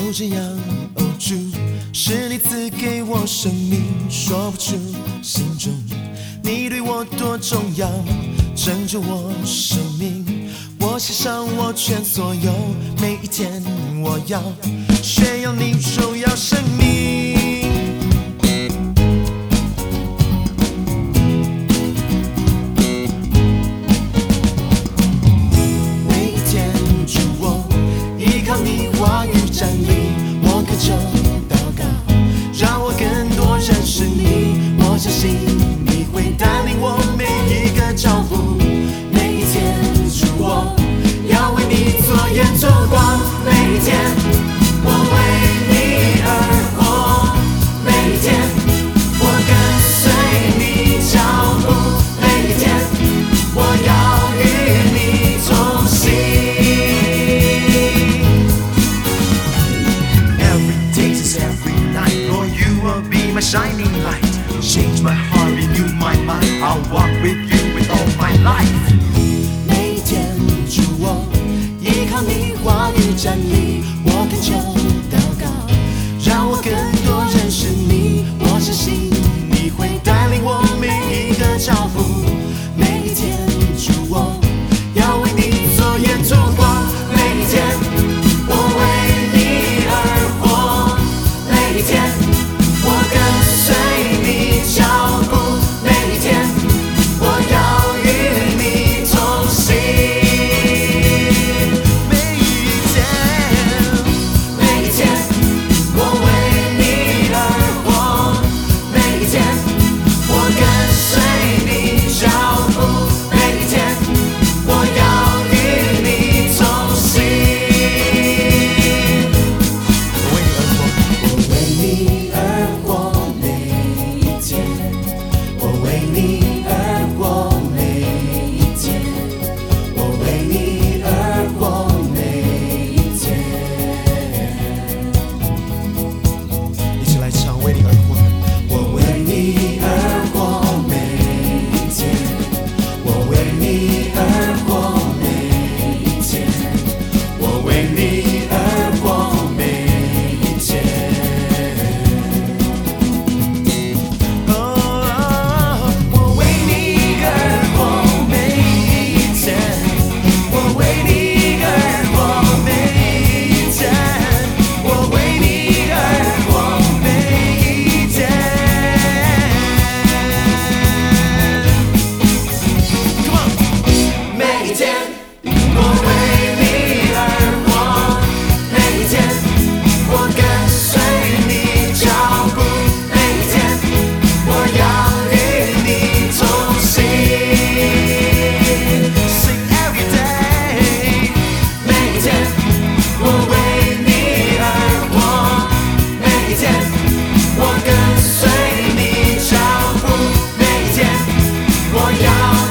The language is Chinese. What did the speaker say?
就这样偶住，是你赐给我生命，说不出心中你对我多重要，拯救我生命。我献上我全所有，每一天我要炫耀你荣耀生命。每一天主我依靠你话语站立，我恳求祷告，让我更多认识你。我相信你会带领我每一个脚步，每一天主我要为你做盐做光，每一天我为你而活，每一天我跟随你脚步，每一天我要与你同行。Every day is every night, Lord, you will be my shining light. Change my heart, renew my mind. I'll walk with you with all my life. 每一天主我依靠你话语站立，我恳求祷告，让我更多认识你。我相信你会带领我每一个脚步，每一天主我要为你做盐做光，每一天我为你而活，每一天我跟随你脚步，每一天我要与你同行。每一天我为你而活，每一天我跟随你脚步，每一天我要与你同行。我为你而活，每一天我为你而活，每一天我为你而活，每一天。一起来唱，为你而活。我为你而活，每一天我为你而活，每一天我为你而活，每一天。我为你而活，每一天我为你而活，每一天我为你而活，每一天。Come on， 每一天我为你而活，每一天我跟随你脚步，每一天我要与你同行。Sing every day， 每一天我为你而活，每一天我跟随你脚步，每一天我要